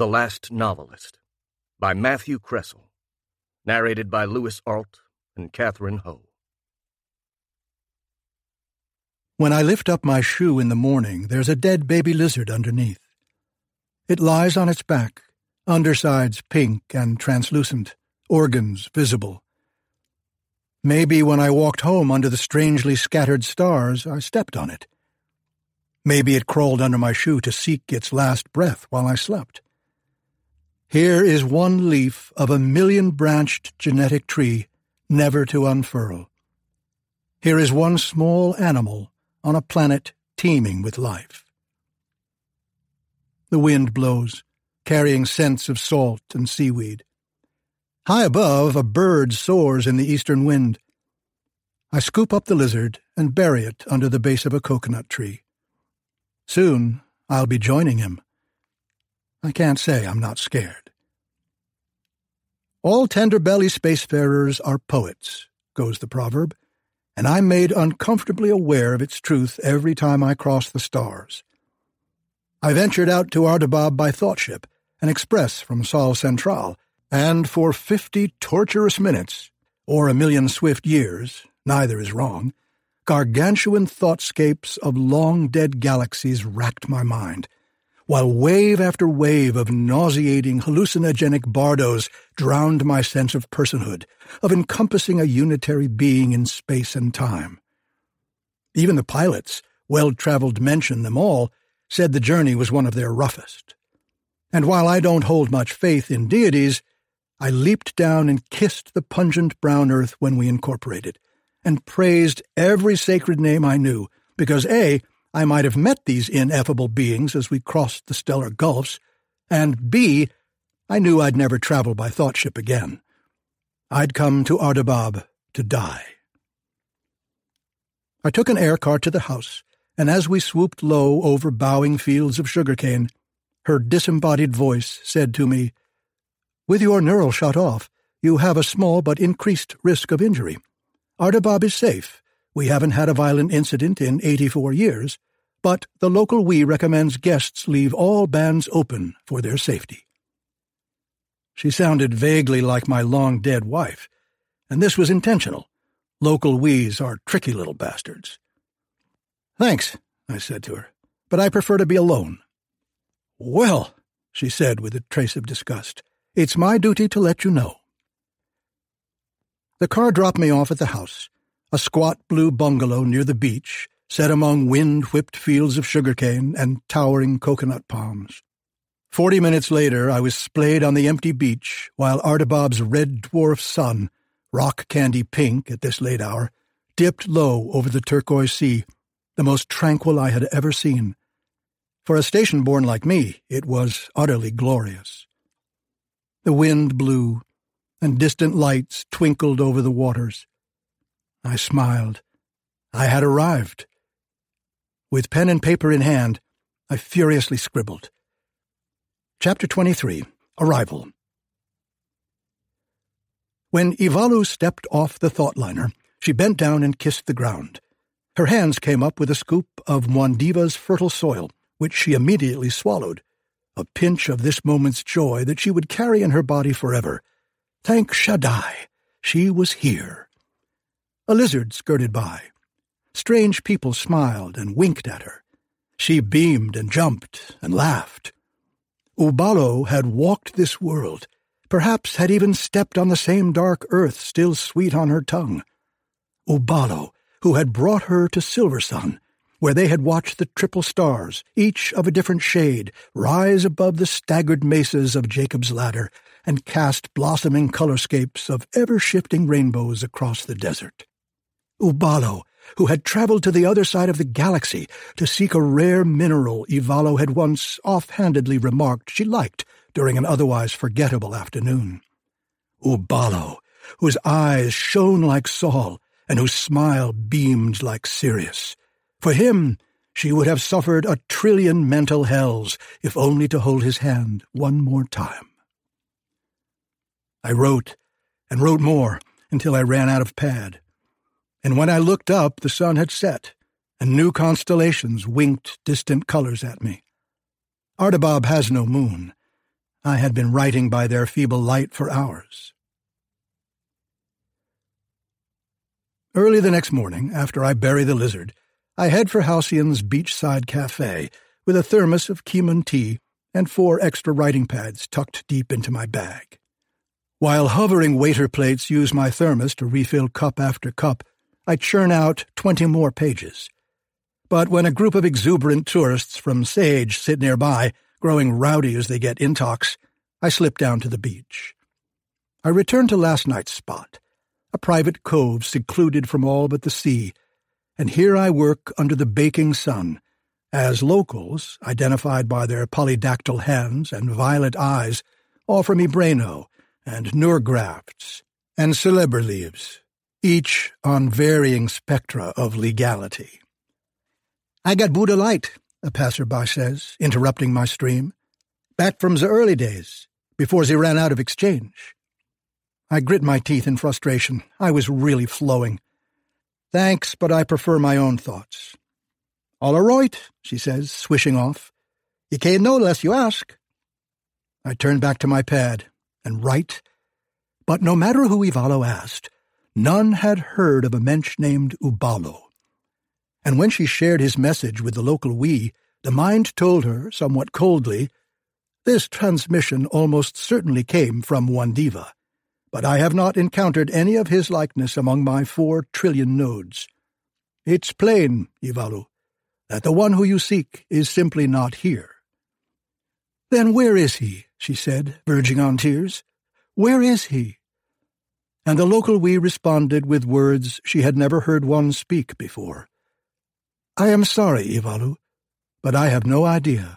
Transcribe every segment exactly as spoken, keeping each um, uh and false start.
The Last Novelist by Matthew Kressel. Narrated by Louis Arlt and Catherine Ho. When I lift up my shoe in the morning, there's a dead baby lizard underneath. It lies on its back, undersides pink and translucent, organs visible. Maybe when I walked home under the strangely scattered stars, I stepped on it. Maybe it crawled under my shoe to seek its last breath while I slept. Here is one leaf of a million-branched genetic tree never to unfurl. Here is one small animal on a planet teeming with life. The wind blows, carrying scents of salt and seaweed. High above, a bird soars in the eastern wind. I scoop up the lizard and bury it under the base of a coconut tree. Soon, I'll be joining him. I can't say I'm not scared. All tender-belly spacefarers are poets, goes the proverb, and I'm made uncomfortably aware of its truth every time I cross the stars. I ventured out to Ardabab by thoughtship, an express from Sol Central, and for fifty torturous minutes, or a million swift years, neither is wrong, gargantuan thoughtscapes of long-dead galaxies racked my mind, while wave after wave of nauseating hallucinogenic bardos drowned my sense of personhood, of encompassing a unitary being in space and time. Even the pilots, well-traveled mention them all, said the journey was one of their roughest. And while I don't hold much faith in deities, I leaped down and kissed the pungent brown earth when we incorporated, and praised every sacred name I knew, because A, I might have met these ineffable beings as we crossed the stellar gulfs, and B, I knew I'd never travel by thoughtship again. I'd come to Ardabab to die. I took an air car to the house, and as we swooped low over bowing fields of sugarcane, her disembodied voice said to me, "With your neural shut off, you have a small but increased risk of injury. Ardabab is safe. We haven't had a violent incident in eighty-four years, but the local W I recommends guests leave all bands open for their safety." She sounded vaguely like my long-dead wife, and this was intentional. Local W Is are tricky little bastards. "Thanks," I said to her, "but I prefer to be alone." "Well," she said with a trace of disgust, "it's my duty to let you know." The car dropped me off at the house, a squat blue bungalow near the beach, set among wind-whipped fields of sugarcane and towering coconut palms. Forty minutes later, I was splayed on the empty beach, while Ardabab's red dwarf sun, rock candy pink at this late hour, dipped low over the turquoise sea, the most tranquil I had ever seen. For a station-born like me, it was utterly glorious. The wind blew, and distant lights twinkled over the waters. I smiled. I had arrived. With pen and paper in hand, I furiously scribbled. Chapter twenty-three. Arrival. When Ivalu stepped off the thoughtliner, she bent down and kissed the ground. Her hands came up with a scoop of Mwandiva's fertile soil, which she immediately swallowed, a pinch of this moment's joy that she would carry in her body forever. Thank Shaddai, she was here. A lizard skirted by. Strange people smiled and winked at her. She beamed and jumped and laughed. Ubalo had walked this world, perhaps had even stepped on the same dark earth still sweet on her tongue. Ubalo, who had brought her to Silversun, where they had watched the triple stars, each of a different shade, rise above the staggered mesas of Jacob's Ladder and cast blossoming colorscapes of ever-shifting rainbows across the desert. Ubalo, who had traveled to the other side of the galaxy to seek a rare mineral Ivalo had once offhandedly remarked she liked during an otherwise forgettable afternoon. Ubalo, whose eyes shone like Saul and whose smile beamed like Sirius. For him, she would have suffered a trillion mental hells if only to hold his hand one more time. I wrote, and wrote more, until I ran out of pad. And when I looked up, the sun had set, and new constellations winked distant colors at me. Ardabab has no moon. I had been writing by their feeble light for hours. Early the next morning, after I bury the lizard, I head for Halcyon's beachside cafe with a thermos of Keemun tea and four extra writing pads tucked deep into my bag. While hovering waiter plates use my thermos to refill cup after cup, I churn out twenty more pages. But when a group of exuberant tourists from Sage sit nearby, growing rowdy as they get intox, I slip down to the beach. I return to last night's spot, a private cove secluded from all but the sea, and here I work under the baking sun, as locals, identified by their polydactyl hands and violet eyes, offer me Brano and Nurgrafts and Celeber leaves, each on varying spectra of legality. "I got Buddha Light," a passerby says, interrupting my stream. "Back from the early days, before they ran out of exchange." I grit my teeth in frustration. I was really flowing. "Thanks, but I prefer my own thoughts." "All right," she says, swishing off. "You can't know unless you ask." I turn back to my pad and write, but no matter who Ivalo asked, none had heard of a mensch named Ubalo. And when she shared his message with the local Wee, the mind told her, somewhat coldly, "This transmission almost certainly came from Wandiva, but I have not encountered any of his likeness among my four trillion nodes. It's plain, Ivalo, that the one who you seek is simply not here." "Then where is he?" she said, verging on tears. "Where is he?" And the local Wee responded with words she had never heard one speak before. "I am sorry, Ivalo, but I have no idea."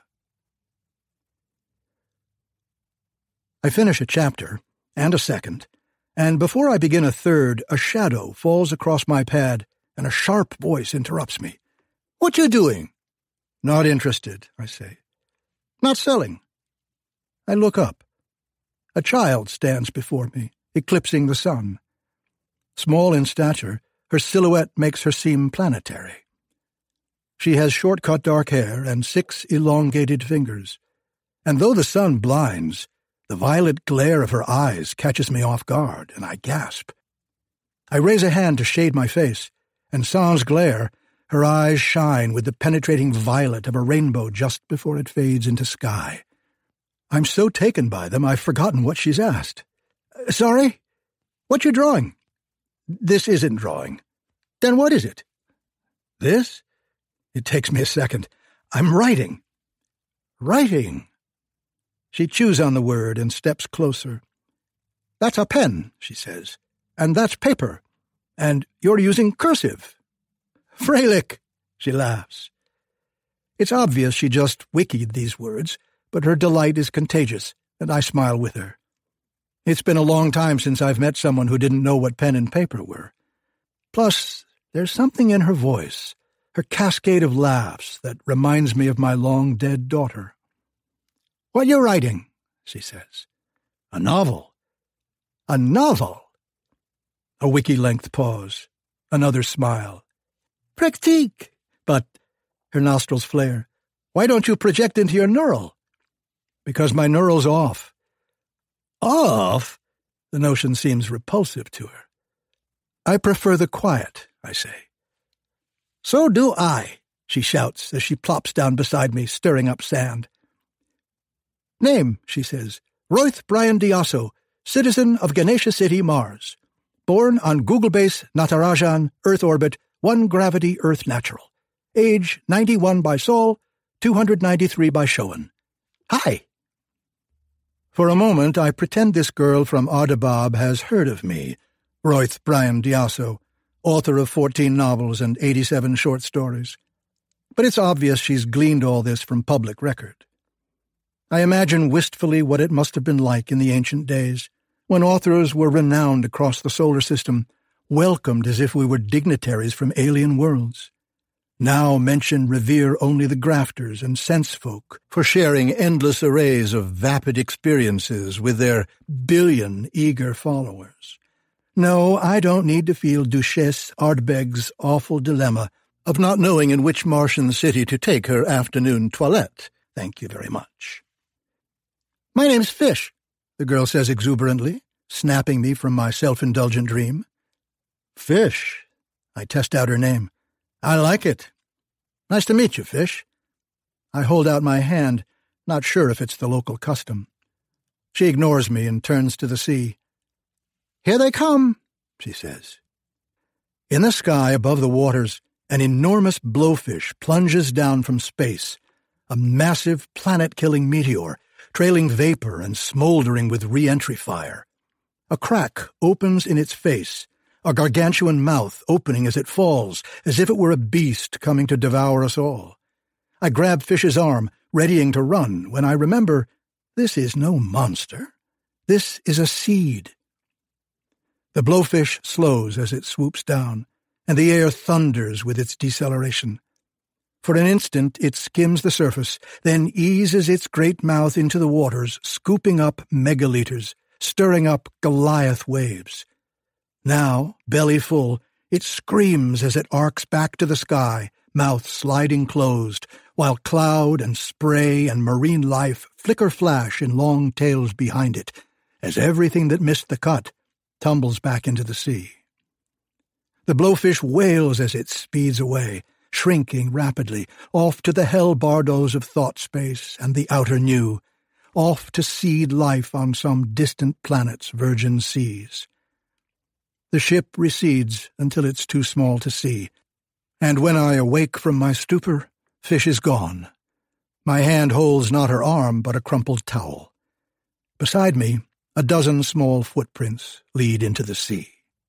I finish a chapter, and a second, and before I begin a third, a shadow falls across my pad, and a sharp voice interrupts me. "What you doing?" "Not interested," I say. "Not selling?" I look up. A child stands before me, eclipsing the sun. Small in stature, her silhouette makes her seem planetary. She has short-cut dark hair and six elongated fingers, and though the sun blinds, the violet glare of her eyes catches me off guard, and I gasp. I raise a hand to shade my face, and sans glare, her eyes shine with the penetrating violet of a rainbow just before it fades into sky. I'm so taken by them I've forgotten what she's asked. "Sorry? What you drawing?" "This isn't drawing." "Then what is it?" "This?" It takes me a second. "I'm writing." "Writing?" She chews on the word and steps closer. "That's a pen," she says, "and that's paper, and you're using cursive." "Freilich," she laughs. It's obvious she just wikied these words, but her delight is contagious, and I smile with her. It's been a long time since I've met someone who didn't know what pen and paper were. Plus, there's something in her voice, her cascade of laughs, that reminds me of my long-dead daughter. "What you writing?" she says. "A novel." "A novel?" A wiki-length pause. Another smile. "Pratique." "But," her nostrils flare, "why don't you project into your neural?" "Because my neural's off." "Off?" The notion seems repulsive to her. "I prefer the quiet," I say. "So do I," she shouts as she plops down beside me, stirring up sand. "Name," she says, "Royth Brian Diaso, citizen of Ganesha City, Mars. Born on Google Base, Natarajan, Earth Orbit, one gravity Earth Natural. Age ninety-one by Sol, two hundred ninety-three by Showan. Hi." For a moment I pretend this girl from Ardabab has heard of me, Royth Brian Diaso, author of fourteen novels and eighty-seven short stories. But it's obvious she's gleaned all this from public record. I imagine wistfully what it must have been like in the ancient days, when authors were renowned across the solar system, welcomed as if we were dignitaries from alien worlds. Now mention revere only the grafters and sense folk for sharing endless arrays of vapid experiences with their billion eager followers. No, I don't need to feel Duchesse Ardbeg's awful dilemma of not knowing in which Martian city to take her afternoon toilette. Thank you very much. "My name's Fish," the girl says exuberantly, snapping me from my self-indulgent dream. "Fish," I test out her name. "I like it. Nice to meet you, Fish." I hold out my hand, not sure if it's the local custom. She ignores me and turns to the sea. "Here they come," she says. In the sky above the waters, an enormous blowfish plunges down from space, a massive planet-killing meteor, trailing vapor and smoldering with re-entry fire. A crack opens in its face, a gargantuan mouth opening as it falls, as if it were a beast coming to devour us all. I grab Fish's arm, readying to run, when I remember this is no monster. This is a seed. The blowfish slows as it swoops down, and the air thunders with its deceleration. For an instant it skims the surface, then eases its great mouth into the waters, scooping up megaliters, stirring up Goliath waves. Now, belly full, it screams as it arcs back to the sky, mouth sliding closed, while cloud and spray and marine life flicker-flash in long tails behind it, as everything that missed the cut tumbles back into the sea. The blowfish wails as it speeds away, shrinking rapidly, off to the hell bardos of thought space and the outer new, off to seed life on some distant planet's virgin seas. The ship recedes until it's too small to see, and when I awake from my stupor, Fish is gone. My hand holds not her arm, but a crumpled towel. Beside me, a dozen small footprints lead into the sea.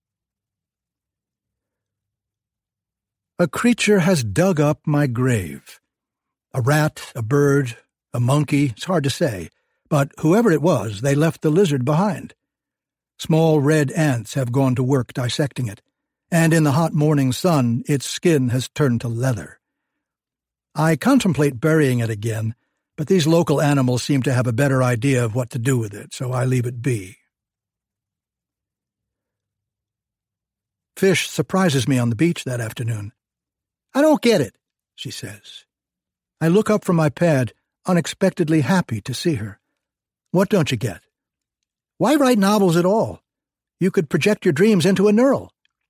A creature has dug up my grave. A rat, a bird, a monkey, it's hard to say, but whoever it was, they left the lizard behind. Small red ants have gone to work dissecting it, and in the hot morning sun its skin has turned to leather. I contemplate burying it again, but these local animals seem to have a better idea of what to do with it, so I leave it be. Fish surprises me on the beach that afternoon. "I don't get it," she says. I look up from my pad, unexpectedly happy to see her. "What don't you get?" "Why write novels at all? You could project your dreams into a neural."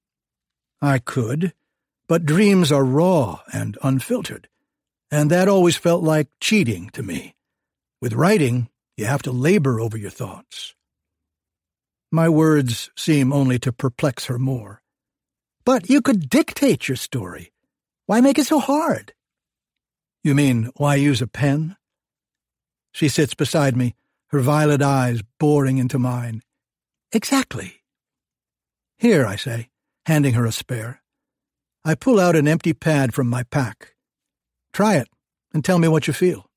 I could, but dreams are raw and unfiltered, and that always felt like cheating to me. With writing, you have to labor over your thoughts. My words seem only to perplex her more. "But you could dictate your story. Why make it so hard?" "You mean, why use a pen?" She sits beside me, her violet eyes boring into mine. "Exactly." "Here," I say, handing her a spare. I pull out an empty pad from my pack. "Try it, and tell me what you feel."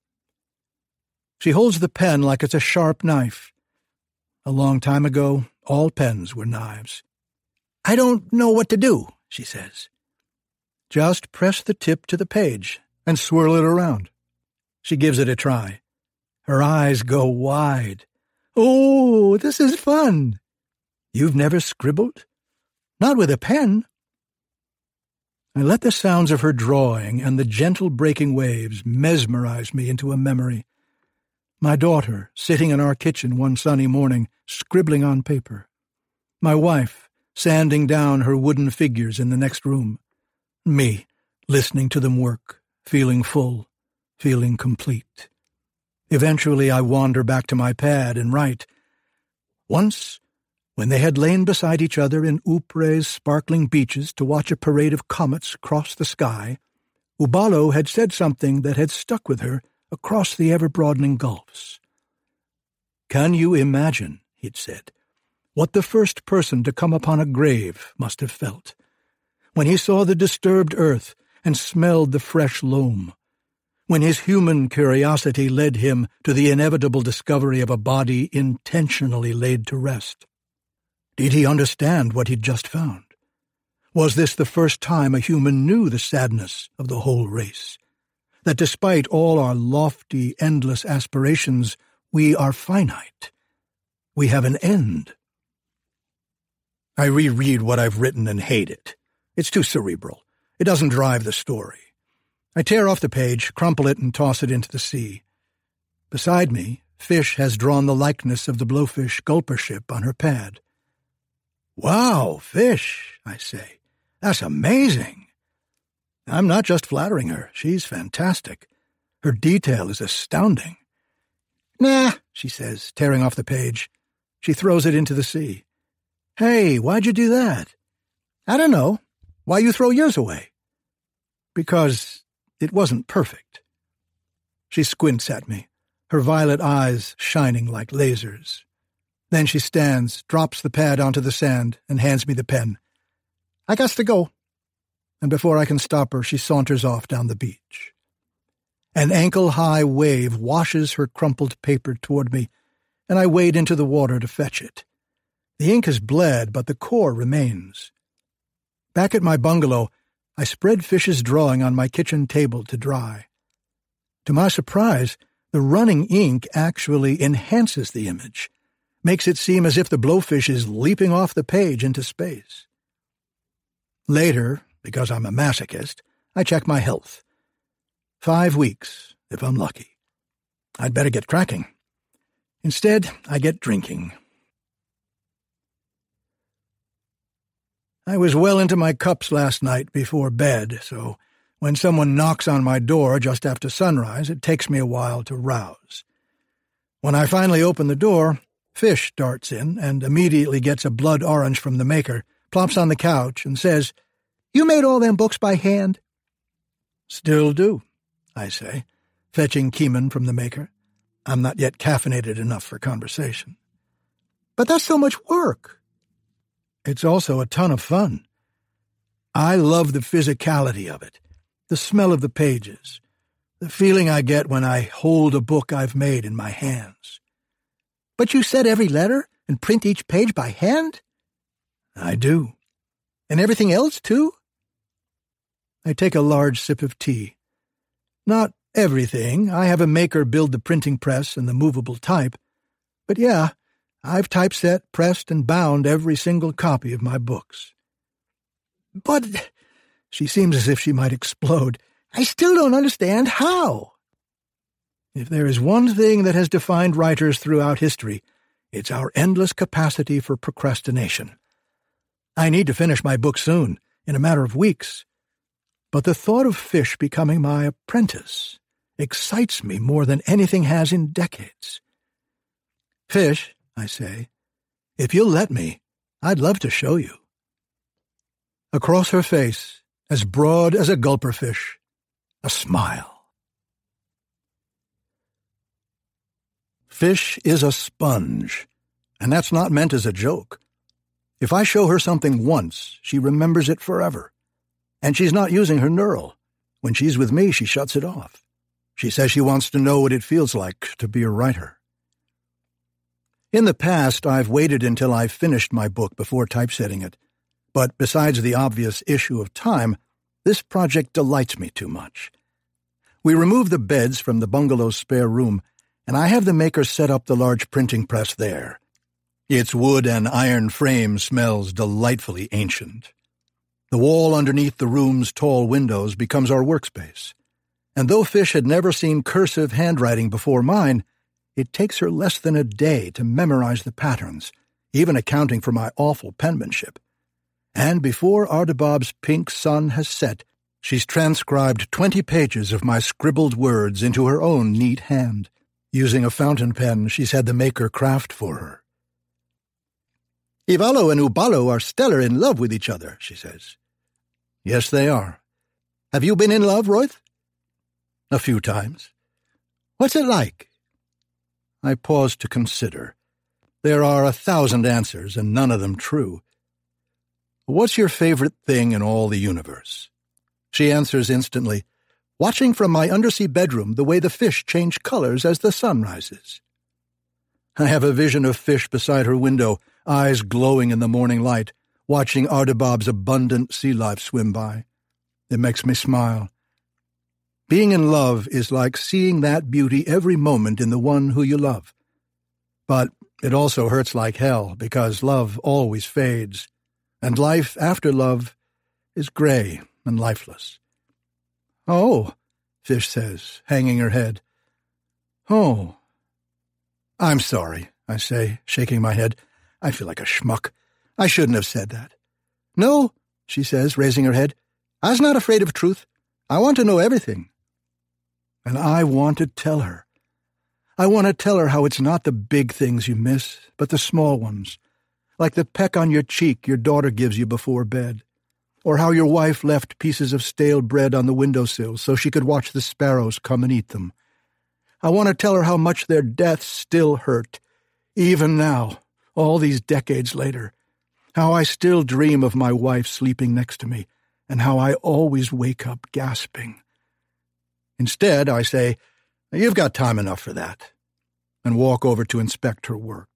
She holds the pen like it's a sharp knife. A long time ago, all pens were knives. "I don't know what to do," she says. "Just press the tip to the page and swirl it around." She gives it a try. Her eyes go wide. "Oh, this is fun." "You've never scribbled?" "Not with a pen." I let the sounds of her drawing and the gentle breaking waves mesmerize me into a memory. My daughter, sitting in our kitchen one sunny morning, scribbling on paper. My wife, sanding down her wooden figures in the next room. Me, listening to them work, feeling full, feeling complete. Eventually I wander back to my pad and write. Once, when they had lain beside each other in Ypres' sparkling beaches to watch a parade of comets cross the sky, Ubalo had said something that had stuck with her across the ever-broadening gulfs. "Can you imagine," he'd said, "what the first person to come upon a grave must have felt, when he saw the disturbed earth and smelled the fresh loam, when his human curiosity led him to the inevitable discovery of a body intentionally laid to rest? Did he understand what he'd just found? Was this the first time a human knew the sadness of the whole race? That despite all our lofty, endless aspirations, we are finite. We have an end." I reread what I've written and hate it. It's too cerebral. It doesn't drive the story. I tear off the page, crumple it, and toss it into the sea. Beside me, Fish has drawn the likeness of the blowfish gulper ship on her pad. "Wow, Fish," I say. "That's amazing." I'm not just flattering her. She's fantastic. Her detail is astounding. "Nah," she says, tearing off the page. She throws it into the sea. "Hey, why'd you do that?" "I don't know. Why you throw yours away?" "Because it wasn't perfect." She squints at me, her violet eyes shining like lasers. Then she stands, drops the pad onto the sand, and hands me the pen. "I gots to go." And before I can stop her, she saunters off down the beach. An ankle-high wave washes her crumpled paper toward me, and I wade into the water to fetch it. The ink has bled, but the core remains. Back at my bungalow, I spread Fish's drawing on my kitchen table to dry. To my surprise, the running ink actually enhances the image, makes it seem as if the blowfish is leaping off the page into space. Later, because I'm a masochist, I check my health. Five weeks, if I'm lucky. I'd better get cracking. Instead, I get drinking. I was well into my cups last night before bed, so when someone knocks on my door just after sunrise, it takes me a while to rouse. When I finally open the door, Fish darts in and immediately gets a blood orange from the maker, plops on the couch, and says, "You made all them books by hand?" "Still do," I say, fetching Keeman from the maker. I'm not yet caffeinated enough for conversation. "But that's so much work." "It's also a ton of fun. I love the physicality of it, the smell of the pages, the feeling I get when I hold a book I've made in my hands." "But you set every letter and print each page by hand?" "I do." "And everything else, too?" I take a large sip of tea. "Not everything. I have a maker build the printing press and the movable type. But yeah, I've typeset, pressed, and bound every single copy of my books." "But," she seems as if she might explode, "I still don't understand how." If there is one thing that has defined writers throughout history, it's our endless capacity for procrastination. I need to finish my book soon, in a matter of weeks. But the thought of Fish becoming my apprentice excites me more than anything has in decades. "Fish," I say, "if you'll let me, I'd love to show you." Across her face, as broad as a gulper fish, a smile. Fish is a sponge, and that's not meant as a joke. If I show her something once, she remembers it forever. And she's not using her neural. When she's with me, she shuts it off. She says she wants to know what it feels like to be a writer. In the past, I've waited until I've finished my book before typesetting it. But besides the obvious issue of time, this project delights me too much. We remove the beds from the bungalow's spare room, and I have the maker set up the large printing press there. Its wood and iron frame smells delightfully ancient. The wall underneath the room's tall windows becomes our workspace. And though Fish had never seen cursive handwriting before mine, it takes her less than a day to memorize the patterns, even accounting for my awful penmanship. And before Ardabob's pink sun has set, she's transcribed twenty pages of my scribbled words into her own neat hand, using a fountain pen she's had the maker craft for her. "Ivalo and Ubalo are stellar in love with each other," she says. "Yes, they are." "Have you been in love, Royth?" "A few times." "What's it like?" I pause to consider. There are a thousand answers, and none of them true. "What's your favorite thing in all the universe?" She answers instantly, "Watching from my undersea bedroom the way the fish change colors as the sun rises." I have a vision of Fish beside her window, eyes glowing in the morning light, watching Ardabob's abundant sea life swim by. It makes me smile. Being in love is like seeing that beauty every moment in the one who you love. But it also hurts like hell, because love always fades, and life after love is gray and lifeless. "Oh," Fish says, hanging her head. "Oh." I'm sorry, I say, shaking my head. I feel like a schmuck. I shouldn't have said that. No, she says, raising her head. I's not afraid of truth. I want to know everything. And I want to tell her. I want to tell her how it's not the big things you miss, but the small ones, like the peck on your cheek your daughter gives you before bed, or how your wife left pieces of stale bread on the windowsill so she could watch the sparrows come and eat them. I want to tell her how much their deaths still hurt, even now, all these decades later, how I still dream of my wife sleeping next to me, and how I always wake up gasping. Instead, I say, "You've got time enough for that," and walk over to inspect her work.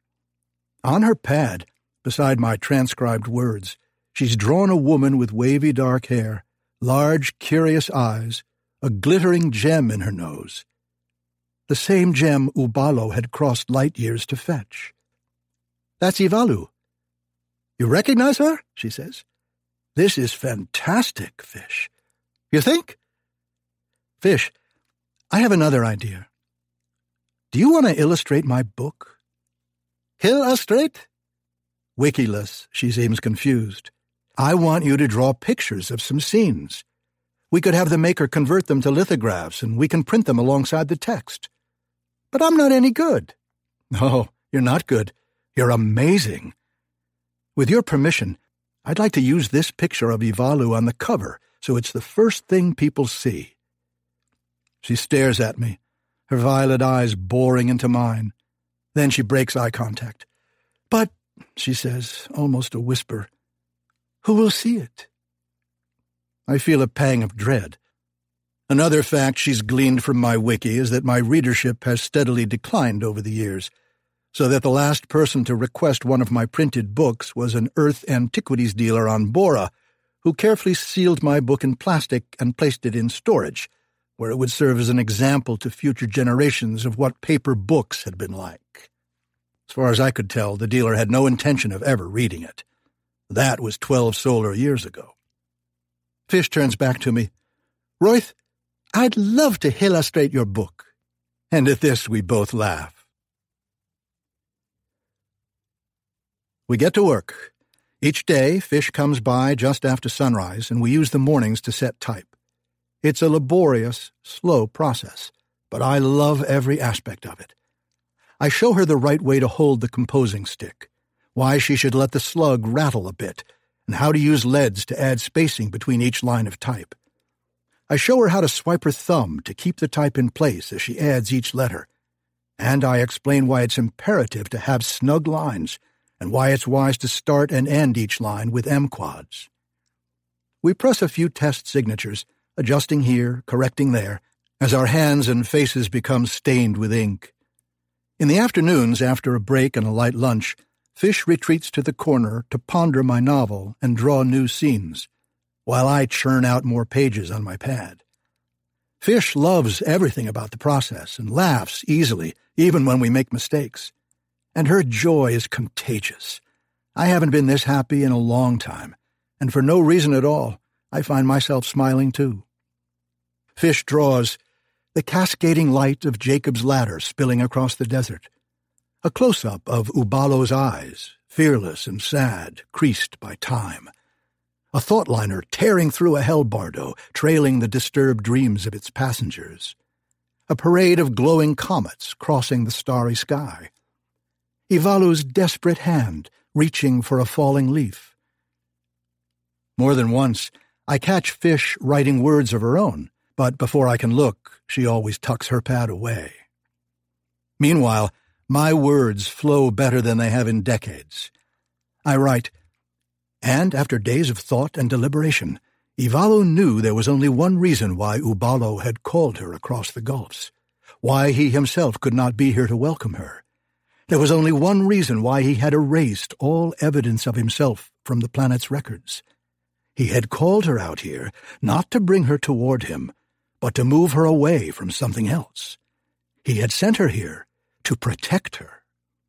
On her pad, beside my transcribed words, she's drawn a woman with wavy dark hair, large, curious eyes, a glittering gem in her nose. The same gem Ubalo had crossed light years to fetch. "That's Ivalu." "You recognize her?" she says. "This is fantastic, Fish." "You think?" "Fish, I have another idea. Do you want to illustrate my book?" "Illustrate?" Wikiless, she seems confused. "I want you to draw pictures of some scenes. We could have the maker convert them to lithographs, and we can print them alongside the text." "But I'm not any good." "No, you're not good. You're amazing. With your permission, I'd like to use this picture of Ivalu on the cover so it's the first thing people see." She stares at me, her violet eyes boring into mine. Then she breaks eye contact. "But," she says, almost a whisper, "who will see it?" I feel a pang of dread. Another fact she's gleaned from my wiki is that my readership has steadily declined over the years, so that the last person to request one of my printed books was an Earth antiquities dealer on Bora, who carefully sealed my book in plastic and placed it in storage, where it would serve as an example to future generations of what paper books had been like. As far as I could tell, the dealer had no intention of ever reading it. That was twelve solar years ago. Fish turns back to me. "Royth, I'd love to illustrate your book." And at this we both laugh. We get to work. Each day, Fish comes by just after sunrise, and we use the mornings to set type. It's a laborious, slow process, but I love every aspect of it. I show her the right way to hold the composing stick, why she should let the slug rattle a bit, and how to use leads to add spacing between each line of type. I show her how to swipe her thumb to keep the type in place as she adds each letter, and I explain why it's imperative to have snug lines and why it's wise to start and end each line with M-quads. We press a few test signatures, adjusting here, correcting there, as our hands and faces become stained with ink. In the afternoons, after a break and a light lunch, Fish retreats to the corner to ponder my novel and draw new scenes, while I churn out more pages on my pad. Fish loves everything about the process and laughs easily, even when we make mistakes. And her joy is contagious. I haven't been this happy in a long time, and for no reason at all, I find myself smiling too. Fish draws the cascading light of Jacob's ladder spilling across the desert, a close-up of Ubalo's eyes, fearless and sad, creased by time, a thoughtliner tearing through a hellbardo, trailing the disturbed dreams of its passengers, a parade of glowing comets crossing the starry sky, Ivalu's desperate hand reaching for a falling leaf. More than once, I catch Fish writing words of her own, but before I can look, she always tucks her pad away. Meanwhile, my words flow better than they have in decades. I write, and after days of thought and deliberation, Ivalu knew there was only one reason why Ubalo had called her across the gulfs, why he himself could not be here to welcome her. There was only one reason why he had erased all evidence of himself from the planet's records. He had called her out here not to bring her toward him, but to move her away from something else. He had sent her here to protect her.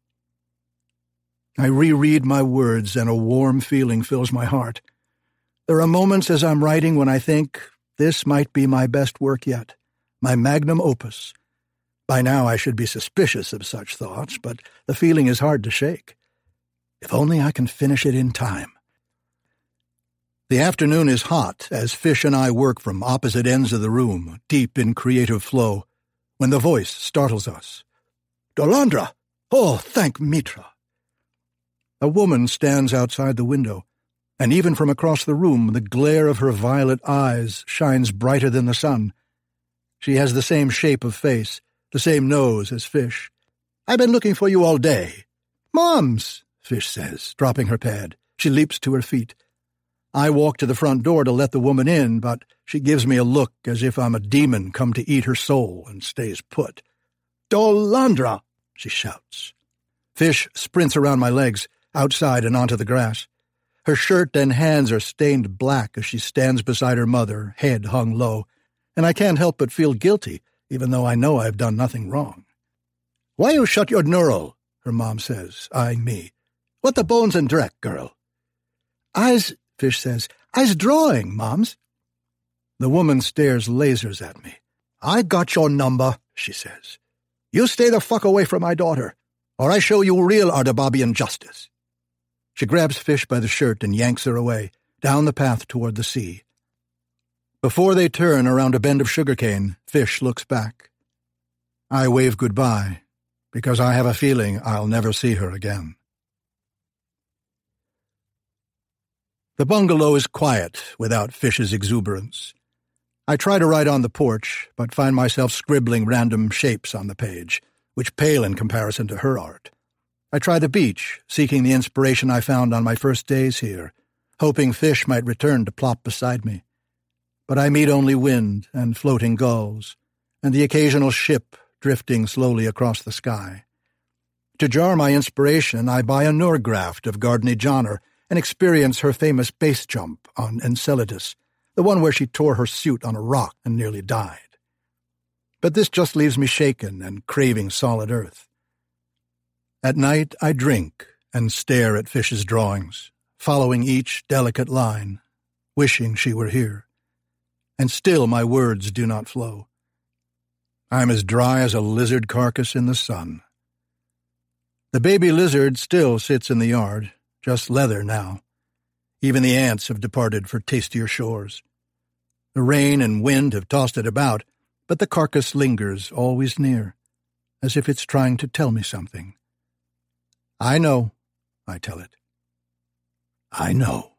I reread my words and a warm feeling fills my heart. There are moments as I'm writing when I think, this might be my best work yet, my magnum opus. By now I should be suspicious of such thoughts, but the feeling is hard to shake. If only I can finish it in time. The afternoon is hot as Fish and I work from opposite ends of the room, deep in creative flow, when the voice startles us. "Dolandra! Oh, thank Mitra!" A woman stands outside the window, and even from across the room the glare of her violet eyes shines brighter than the sun. She has the same shape of face, the same nose as Fish. "I've been looking for you all day." "Moms!" Fish says, dropping her pad. She leaps to her feet. I walk to the front door to let the woman in, but she gives me a look as if I'm a demon come to eat her soul and stays put. "Dolandra!" she shouts. Fish sprints around my legs, outside and onto the grass. Her shirt and hands are stained black as she stands beside her mother, head hung low, and I can't help but feel guilty, even though I know I've done nothing wrong. "Why you shut your neural?" her mom says, eyeing me. "What the bones and dreck, girl?" "I's," Fish says, "I's drawing, Moms." The woman stares lasers at me. "I got your number," she says. "You stay the fuck away from my daughter, or I show you real Ardababian justice." She grabs Fish by the shirt and yanks her away, down the path toward the sea. Before they turn around a bend of sugarcane, Fish looks back. I wave goodbye, because I have a feeling I'll never see her again. The bungalow is quiet without Fish's exuberance. I try to write on the porch, but find myself scribbling random shapes on the page, which pale in comparison to her art. I try the beach, seeking the inspiration I found on my first days here, hoping Fish might return to plop beside me. But I meet only wind and floating gulls, and the occasional ship drifting slowly across the sky. To jar my inspiration, I buy a Nurgraft of Gardney Johnner and experience her famous base jump on Enceladus, the one where she tore her suit on a rock and nearly died. But this just leaves me shaken and craving solid earth. At night I drink and stare at Fish's drawings, following each delicate line, wishing she were here. And still my words do not flow. I'm as dry as a lizard carcass in the sun. The baby lizard still sits in the yard, just leather now. Even the ants have departed for tastier shores. The rain and wind have tossed it about, but the carcass lingers always near, as if it's trying to tell me something. I know, I tell it. I know.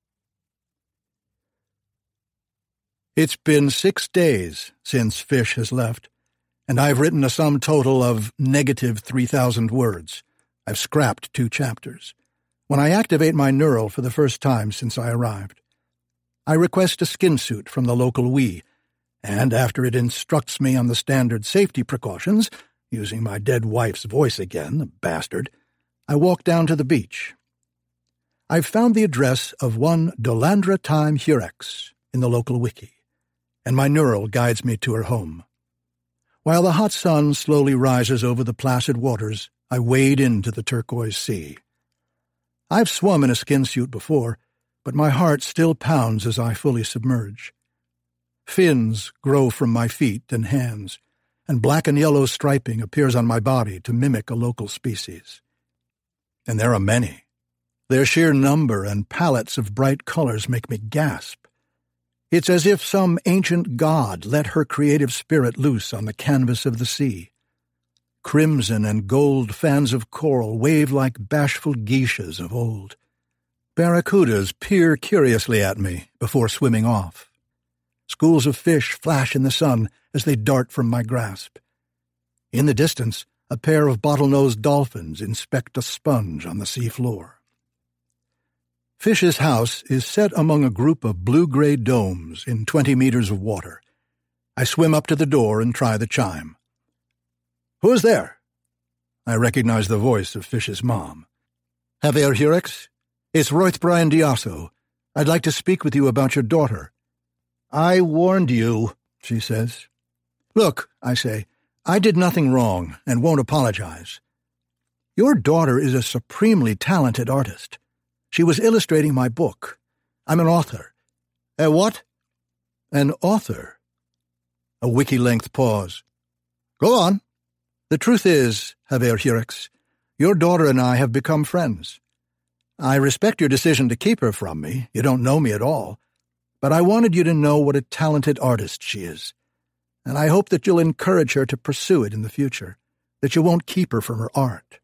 It's been six days since Fish has left, and I've written a sum total of negative three thousand words. I've scrapped two chapters. When I activate my neural for the first time since I arrived, I request a skin suit from the local Wii, and after it instructs me on the standard safety precautions, using my dead wife's voice again, the bastard, I walk down to the beach. I've found the address of one Dolandra Time Hurex in the local wiki, and my neural guides me to her home. While the hot sun slowly rises over the placid waters, I wade into the turquoise sea. I've swum in a skin suit before, but my heart still pounds as I fully submerge. Fins grow from my feet and hands, and black and yellow striping appears on my body to mimic a local species. And there are many. Their sheer number and palettes of bright colors make me gasp. It's as if some ancient god let her creative spirit loose on the canvas of the sea. Crimson and gold fans of coral wave like bashful geishas of old. Barracudas peer curiously at me before swimming off. Schools of fish flash in the sun as they dart from my grasp. In the distance, a pair of bottlenose dolphins inspect a sponge on the sea floor. Fish's house is set among a group of blue-gray domes in twenty meters of water. I swim up to the door and try the chime. "Who's there?" I recognize the voice of Fish's mom. "Javier Hurex? It's Royth Brian Diasso. I'd like to speak with you about your daughter." "I warned you," she says. "Look," I say, "I did nothing wrong and won't apologize. Your daughter is a supremely talented artist. She was illustrating my book. I'm an author." "A what?" "An author." A wiki-length pause. "Go on," The truth is, Javier Hurix, your daughter and I have become friends. I respect your decision to keep her from me. You don't know me at all. But I wanted you to know what a talented artist she is. And I hope that you'll encourage her to pursue it in the future, that you won't keep her from her art.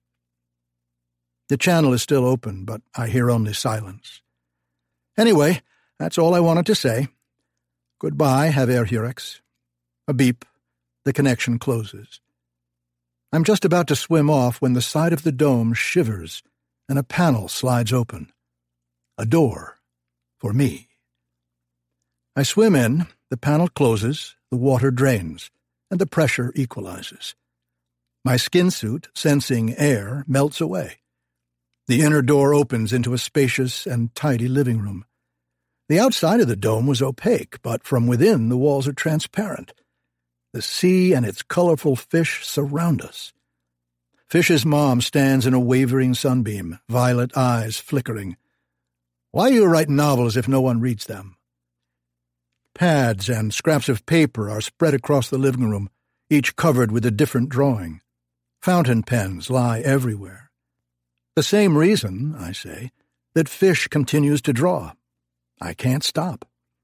The channel is still open, but I hear only silence. Anyway, that's all I wanted to say. Goodbye, Javier Hurix. A beep. The connection closes. I'm just about to swim off when the side of the dome shivers and a panel slides open. A door. For me. I swim in, the panel closes, the water drains, and the pressure equalizes. My skin suit, sensing air, melts away. The inner door opens into a spacious and tidy living room. The outside of the dome was opaque, but from within the walls are transparent. The sea and its colorful fish surround us. Fish's mom stands in a wavering sunbeam, violet eyes flickering. Why do you write novels if no one reads them? Pads and scraps of paper are spread across the living room, each covered with a different drawing. Fountain pens lie everywhere. The same reason, I say, that Fish continues to draw. I can't stop.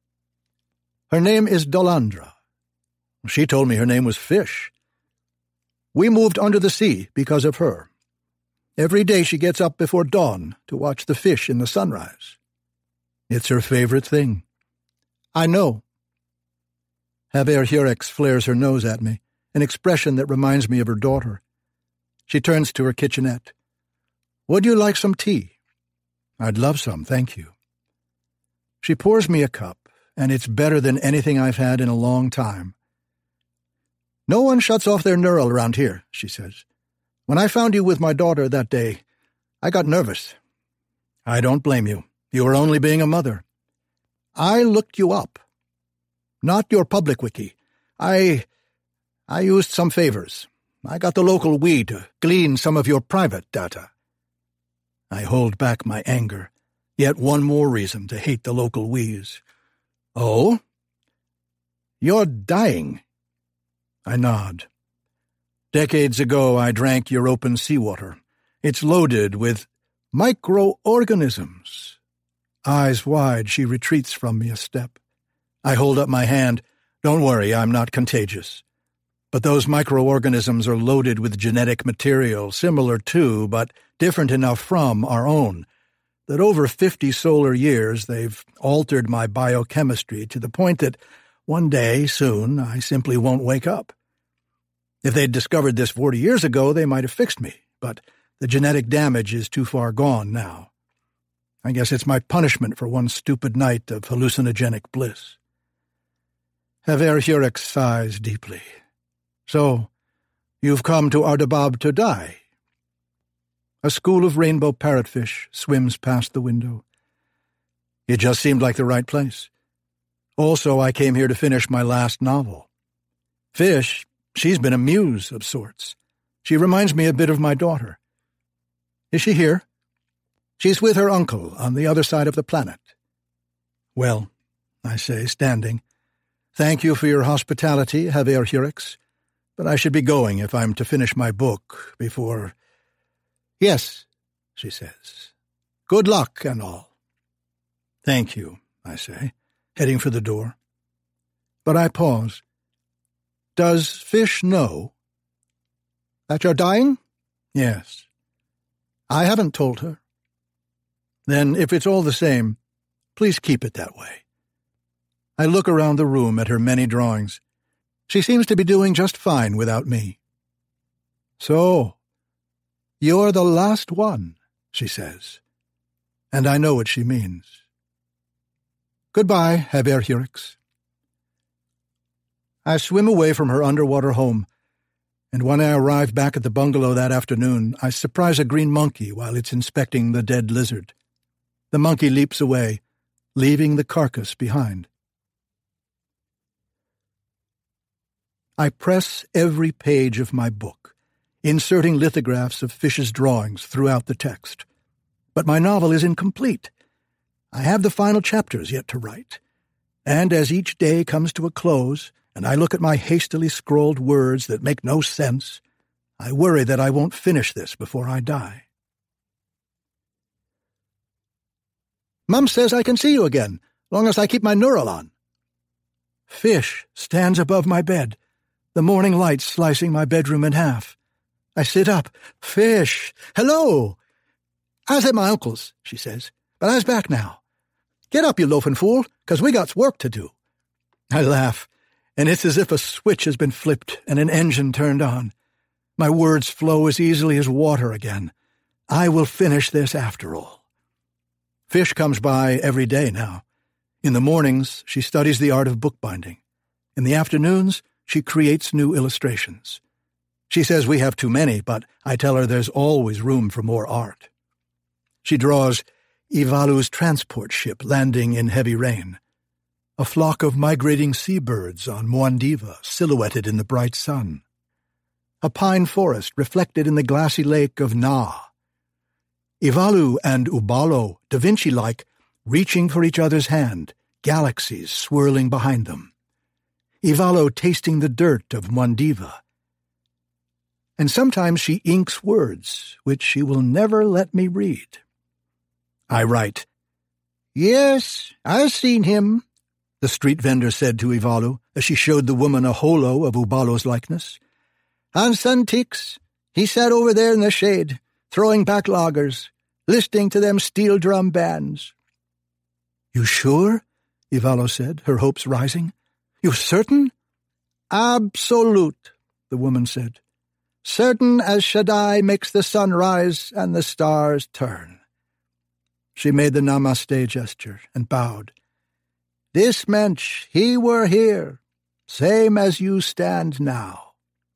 Her name is Dolandra. She told me her name was Fish. We moved under the sea because of her. Every day she gets up before dawn to watch the fish in the sunrise. It's her favorite thing. I know. Javier Hurix flares her nose at me, an expression that reminds me of her daughter. She turns to her kitchenette. Would you like some tea? I'd love some, thank you. She pours me a cup, and it's better than anything I've had in a long time. No one shuts off their neural around here, she says. When I found you with my daughter that day, I got nervous. I don't blame you. You were only being a mother. I looked you up. Not your public wiki. I... I used some favors. I got the local we to glean some of your private data. I hold back my anger. Yet one more reason to hate the local we's. Oh? You're dying. I nod. Decades ago I drank your open seawater. It's loaded with microorganisms. Eyes wide, she retreats from me a step. I hold up my hand. Don't worry, I'm not contagious. But those microorganisms are loaded with genetic material similar to, but different enough from, our own, that over fifty solar years they've altered my biochemistry to the point that one day, soon, I simply won't wake up. If they'd discovered this forty years ago, they might have fixed me, but the genetic damage is too far gone now. I guess it's my punishment for one stupid night of hallucinogenic bliss. Javier Hurix sighs deeply. So, you've come to Ardabab to die? A school of rainbow parrotfish swims past the window. It just seemed like the right place. Also, I came here to finish my last novel. Fish, she's been a muse of sorts. She reminds me a bit of my daughter. Is she here? She's with her uncle on the other side of the planet. Well, I say, standing, thank you for your hospitality, Javier Hurix, but I should be going if I'm to finish my book before... Yes, she says. Good luck and all. Thank you, I say, heading for the door. But I pause. Does Fish know? That you're dying? Yes. I haven't told her. Then, if it's all the same, please keep it that way. I look around the room at her many drawings. She seems to be doing just fine without me. So, you're the last one, she says, and I know what she means. Goodbye, Javier Hurix. I swim away from her underwater home, and when I arrive back at the bungalow that afternoon, I surprise a green monkey while it's inspecting the dead lizard. The monkey leaps away, leaving the carcass behind. I press every page of my book, inserting lithographs of Fish's drawings throughout the text. But my novel is incomplete. I have the final chapters yet to write. And as each day comes to a close, and I look at my hastily scrawled words that make no sense, I worry that I won't finish this before I die. Mum says I can see you again, long as I keep my neural on. Fish stands above my bed, the morning light slicing my bedroom in half. I sit up. Fish! Hello! I was at my uncle's, she says, but I was back now. Get up, you loafing fool, 'cause we got work to do. I laugh, and it's as if a switch has been flipped and an engine turned on. My words flow as easily as water again. I will finish this after all. Fish comes by every day now. In the mornings, she studies the art of bookbinding. In the afternoons, she creates new illustrations. She says we have too many, but I tell her there's always room for more art. She draws Ivalu's transport ship landing in heavy rain, a flock of migrating seabirds on Muandiva silhouetted in the bright sun, a pine forest reflected in the glassy lake of Na, Ivalu and Ubalo, Da Vinci-like, reaching for each other's hand, galaxies swirling behind them, Ivalo tasting the dirt of Muandiva. And sometimes she inks words, which she will never let me read. I write, "Yes, I've seen him," the street vendor said to Ivalu, as she showed the woman a holo of Ubalo's likeness. "On Suntix, he sat over there in the shade, throwing back loggers, listening to them steel drum bands." "You sure?" Ivalo said, her hopes rising. "You certain?" "Absolute," the woman said. "Certain as Shaddai makes the sun rise and the stars turn." She made the namaste gesture and bowed. "This mensch, he were here, same as you stand now."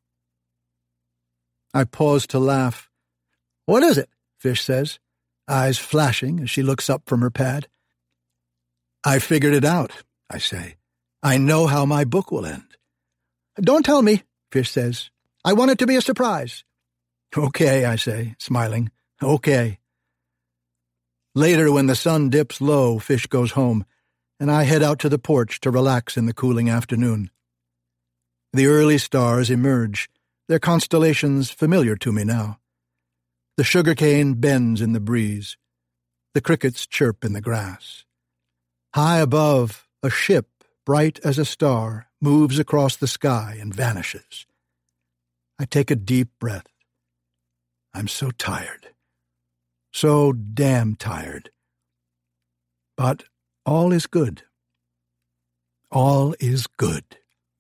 I pause to laugh. "What is it?" Fish says, eyes flashing as she looks up from her pad. "I figured it out," I say. "I know how my book will end." "Don't tell me," Fish says. "I want it to be a surprise." "Okay," I say, smiling. "Okay." Later, when the sun dips low, Fish goes home, and I head out to the porch to relax in the cooling afternoon. The early stars emerge, their constellations familiar to me now. The sugarcane bends in the breeze. The crickets chirp in the grass. High above, a ship, bright as a star, moves across the sky and vanishes. I take a deep breath. I'm so tired. So damn tired. But all is good. All is good.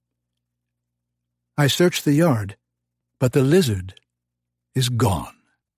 I search the yard, but the lizard is gone.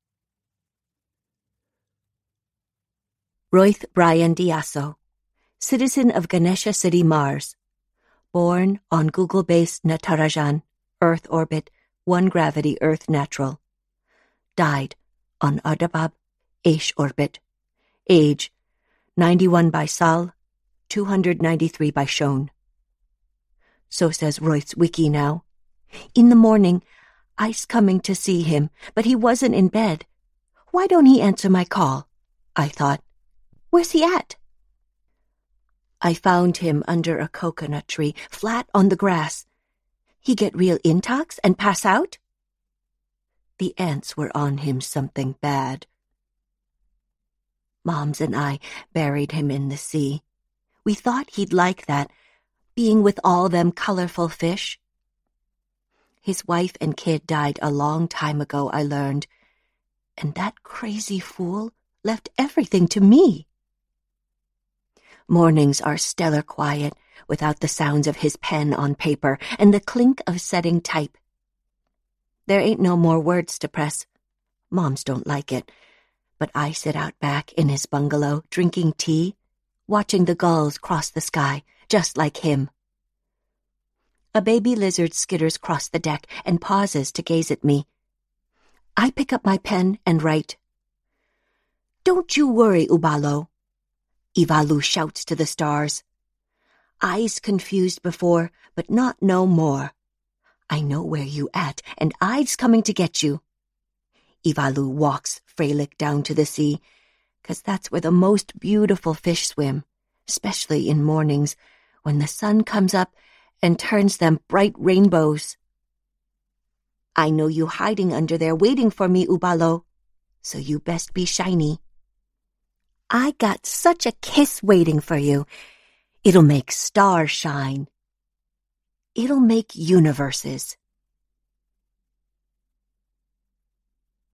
Royth Brian Diaso, citizen of Ganesha City, Mars. Born on Google-based Natarajan, Earth orbit, one gravity Earth natural. Died on Ardabab, Aish orbit. Age, ninety-one by Sal, two hundred ninety-three by Shone. So says Royth's wiki now. In the morning, I's coming to see him, but he wasn't in bed. Why don't he answer my call? I thought. Where's he at? I found him under a coconut tree, flat on the grass. He get real intox and pass out? The ants were on him something bad. Moms and I buried him in the sea. We thought he'd like that, being with all them colorful fish. His wife and kid died a long time ago, I learned, and that crazy fool left everything to me. Mornings are stellar quiet, without the sounds of his pen on paper and the clink of setting type. There ain't no more words to press. Moms don't like it, but I sit out back in his bungalow, drinking tea, watching the gulls cross the sky, just like him. A baby lizard skitters across the deck and pauses to gaze at me. I pick up my pen and write. Don't you worry, Ubalo. Ivalu shouts to the stars. I's confused before, but not no more. I know where you at, and I's coming to get you. Ivalu walks Frelick down to the sea, 'cause that's where the most beautiful fish swim, especially in mornings, when the sun comes up and turns them bright rainbows. I know you hiding under there waiting for me, Ubalo, so you best be shiny. I got such a kiss waiting for you. It'll make stars shine. It'll make universes.